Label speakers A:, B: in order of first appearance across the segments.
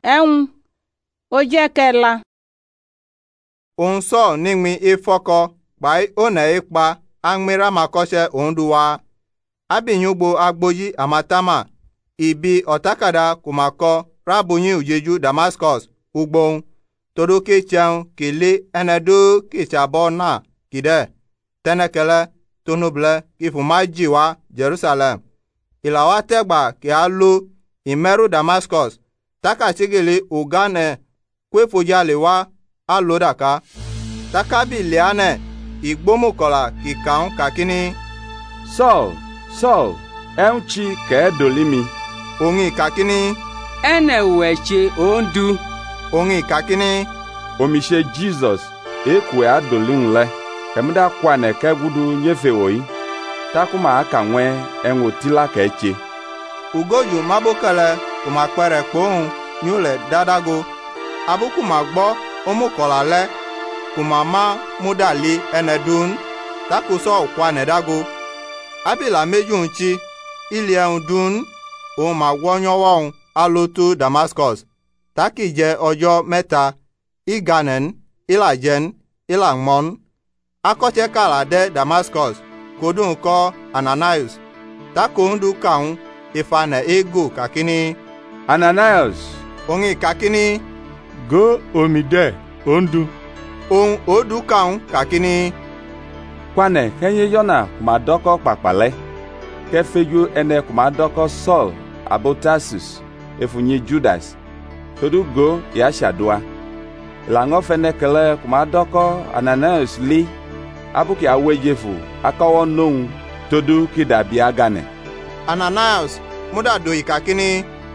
A: ẹ̀hún ó jẹ́ kẹla.
B: Òun sọ nígbì ìfọkọ pàì ònà ipa agbèrà makọ́ṣẹ́ òun duwa. Abìyúgbo agbóyí àmàtàmà ìbí ọ̀tàkàdá kùmàkọ rábùyín òjèjú Damascus ugbóhun todo kí chẹun kìlí ẹnẹdó kìsàbọ̀ náà kìdẹ́ tẹ́nẹkẹlẹ́ tónúblẹ́ kí fùmá jì wá Jerusalem. Ìlàwà tẹ́gbà kí a lo ìmẹ́rù Damascus takàṣígìlì ògánẹ̀ kwéfojálè wá a lò dàká. Takabi lẹ́ánẹ̀ ìgbómùkọ̀là kìkàún kàkíní.
C: Saul, Saul, ẹ̀hún chi kẹ́ẹ̀dọ̀lí mi.
B: Òun ìkàkíní.
D: Ẹnẹ̀ wẹ̀ṣe òǹdù.
B: Òun ìkàkíní.
C: Omiṣe Jesus, ekwe adọ̀lí ńlẹ̀. Kẹ̀mídà kwanẹ̀ kẹ́gudu nyéfè wòyí. Takuma aka nwẹ́ ẹ̀hún òtílà kẹ́ẹ̀che.
B: Ugoju mabokẹlẹ kùmàpẹrẹ kpóhùn nyúlẹ̀ dádágo. Abúkùmà gbọ́ omukọ̀là lẹ́ kùmàmá múdàlí ẹnẹdún takusọ kwanẹ̀ dágo. Abìlà méjì ń tsi ilé ẹ̀hún dún òun mà wọ́nyọ́wọ́ ń alótú Damascus. Taki jẹ ọjọ́ mẹ́ta ìgànẹ̀n ìlàjẹn ìlàmọ́n. Akọ́tsẹ́ kàlà dẹ́ Damascus kodún kọ́ Ananias. Takòundu kàún ìfanẹ̀ ego kàkíní.
C: Ananias.
B: Òun ìkàkíní.
E: Go omidẹ ondu.
B: Òun òdu kàún kàkíní.
C: Kwanẹ̀ kẹ́nyé yọ́nà kùmàdọ́kọ́ pàpàlẹ́. Kẹfẹ́jú ẹnẹ kùmàdọ́kọ́ Saul abotasus efunyi Judas. Todo go yashadoa. Ìlànà fẹ́nẹ́kẹlẹ́ kùmàdọ́kọ́ Ananias lé. Abúkì awéjèfò akọ́wọ́ nóhun todo kìdàbí aganẹ̀.
B: Ananias múdàdó ìkàkíní.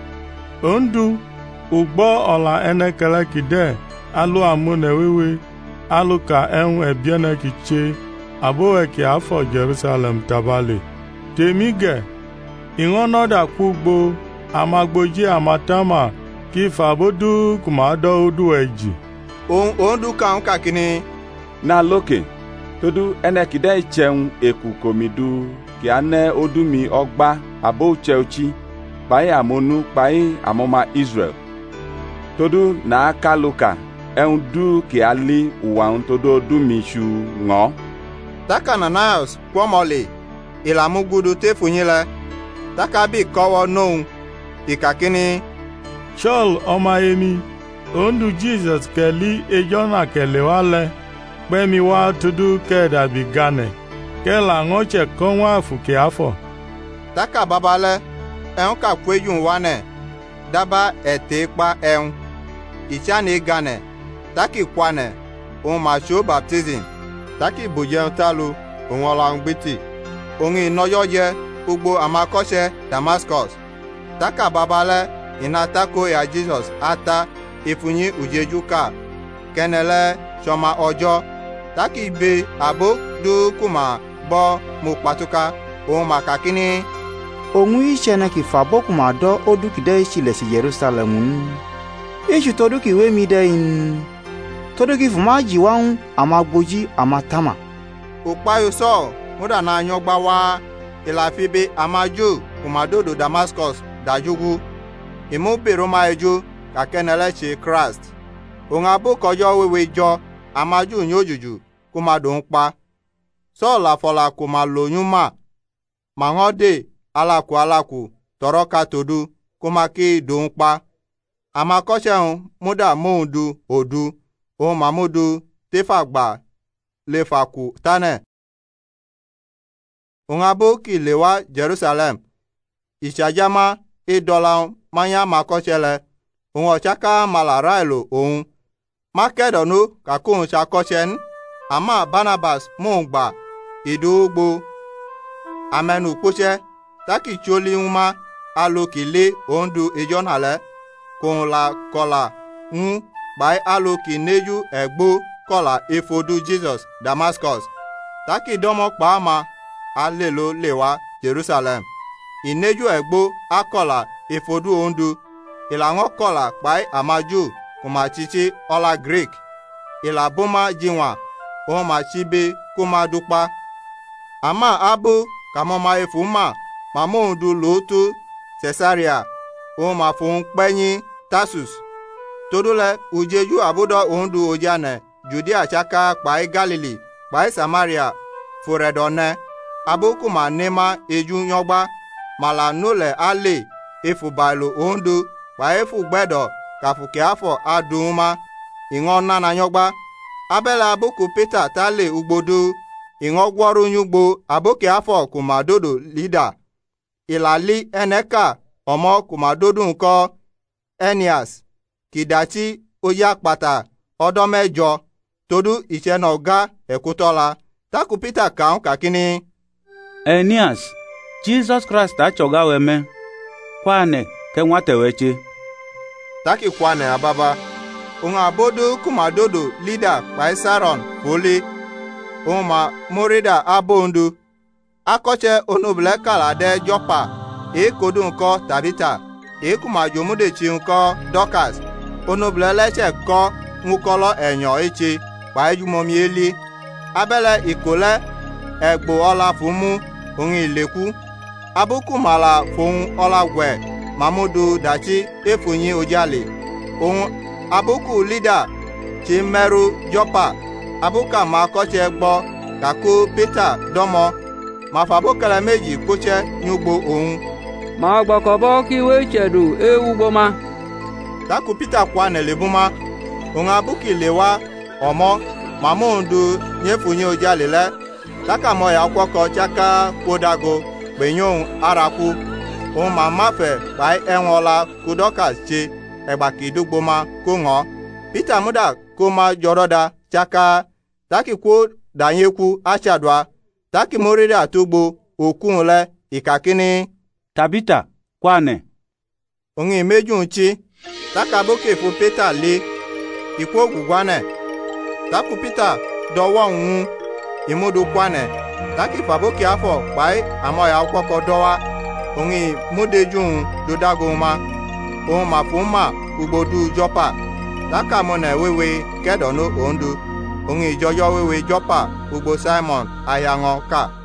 E: Ondu ugbọ́ ọ̀la ẹnẹkẹlẹ́ kìdẹ́ alú àmúnẹ̀wéwé alú ka ẹ̀hún ẹ̀bíẹ́nẹ́ kìtse àbówẹ̀kì àfọ̀ Jerusalem tabalẹ̀. Tèmi gẹ̀ ìwọ́nọ́dà kúgbó amagbojì àmàtàmà kí fàbódú kùmàdọ́ odú ẹ̀jì.
B: Òun òǹdù kàún kàkíní.
C: Na lókè todo ẹnẹkìdẹ́ ìtsẹun èkù kòmìdú kì á nẹ́ odúmi ọgbà àbó tsẹ̀ọ́tsi kpáyé àmọ́nú kpáyé àmọ́má Israel. Todo nàá kálùkà ẹ̀hún dú kì á lé ùwàhún todo odúmi su ŋọ́.
B: Taka Ananias kwọ́mọ̀lì ìlàmúgudu tẹ́fùnyí lẹ. Takabi kọ́wọ́ nóhun ìkàkíní.
E: Saul ọmọ emi ondu Jesus kẹ̀lí ejọ́nà kẹ̀lẹ́ wa lẹ pẹ́mi wá tudu kẹ́ẹ̀dàbí ganẹ̀ kẹ́là ńọ́tsẹ̀ kọ́wọ́n àfùkẹ́ àfọ̀.
B: Taka babalẹ ẹ̀hún kà kwéjú wánẹ̀ dábàá ẹ̀tẹ́ pa ẹ̀hún ìtsánì ganẹ̀ taki kwanẹ̀ òun màṣó baptism taki bòjẹun tálu òun ọ̀làhùn gbìtì òun ìnọyọ́ jẹ gbogbo àmàkọ́ṣẹ́ Damascus. Taka babalẹ ìnà tako ya Jesus ata ìfúnyí ùjẹjúkà kẹ́nẹ̀lẹ́ sọma ọjọ́ taki be àbó dúkùmà bọ́ mo pàtúkà òun màkàkíní.
F: Òun ìṣẹ̀nẹ̀ kì fàbọ́kùmà dọ́ odúkìdẹ́ ìṣìlẹ̀ sí Jerusalem ń. Èṣù tọdúkìwé mi dẹ́ in. Tọdúkì fùmá jìwáhùn àmàgbójì àmàtàmà.
B: Òpáyò sọ múdà náà yọgbà wá ìlàfíbe àmàjò kùmàdòdò Damascus dàjúgú. Ìmúbèrò máa ejò kàkẹ́nẹ̀lẹ́ ṣe Christ. Òun abókọjọ́ wéwé jọ àmàjò ní òjòjò kùmàdò ń pa. Sọ́ọ̀lù àfọlà kùmàlóyún màhán dè alákù tọrọ ká tòdu kùmàkì dòun pa. Àmàkọ́ṣẹ́hun múdà móhùn du òdu òun màmúdu tẹ́fàgbà lè fàkù tánẹ̀. Òun abókì lè wá Jerusalem. Ìṣàjámá ìdọ́là mayá màkọ́ṣẹ́lẹ̀ òun ọ̀ṣáká màlàrá èlò òun. Mákẹ́dọ̀nù kàkóhùn ṣàkọ́ṣẹ́n àmà Barnabas móhùn gbà ìdógbò. Amẹnu kpóṣẹ́ tákì tsólí ń má alókì lé òǹdù ìjọ́nàlẹ́ kòun la kọlà ń kpáyé alókì néjú ẹ̀gbó kọlà ìfòdù Jesus Damascus. Tákì dọ́mọ́ kpàmà alélo lè wá Jerusalem. Ìnéjú ẹ̀gbó akọlà ìfòdù òǹdù ìlànà kọlà kpáyé àmàjù kùmà tsitsi ọlá Greek. Ìlàbọ́mà jiwọ̀n òun mà tsibe kùmà dúkpa. Àmà abó kàmọ́mà efùmà màmóhùn du lóòtú Caesarea òun mà fún pẹ́yìn Tarsus todule ujeju abudo ondu ojane Judea chaka kpai Galili kpai Samaria foredone aboku ma nema eju nyogba mala nole ale efu bailu ondu kpai efu gbedo kafuke afọ aduma ingo nana nyogba abele aboku Peter tale ugbodu ingo gworu nyugbo aboke afọ kumadodo lida ilali eneka omo kumadodu nko Enias kidachi oya pata odo mẹ́jọ todu ichenoga ekutola taku Peter kaun kakini
G: Enias Jesus Christ achoga weme kwane ke nwate weche
B: taki kwane ababa unga abodu kumadodo lida kpai Saron foli uma morida abondu akoche onubule kala de Jopa kodu nko Tabita kuma jomude chi nko Dorcas onubule leche ko ngukolo enyo echi kpai jumomieli abele ikole egbo ola fumu ongi leku abuku mala fun ola gwe mamudu dachi efunyi ojale abuku lida chi meru Jopa abuka ma koche gbo kako Peter domo ma fabokele meji koche nyugbo ohun
D: ma gbakobo ki we chedu ewugboma
B: taku Peter kwa nelebuma abuki lewa omo mamundu nyefunyi ojale le taka mo ya kwoko chaka kodago gbenyon araku ma mafe bai enwola kudokas che egbakidugbo kongo Peter muda koma joroda chaka taki kwo danyekwu achadwa taki moriri atugbo okunle ikakini
G: Tabita kwane
B: ongi mejunchi taka boke fu Peter le ikwo gugwane taku Peter dowo nwu imudu kwane taki faboki afọ pai amoya kwoko dowa ongi mudejun dodagoma ma fuma ugbodu Jopa taka mona wewe kedono ondu ongi jojo wewe Jopa ugbo Simon ayango ka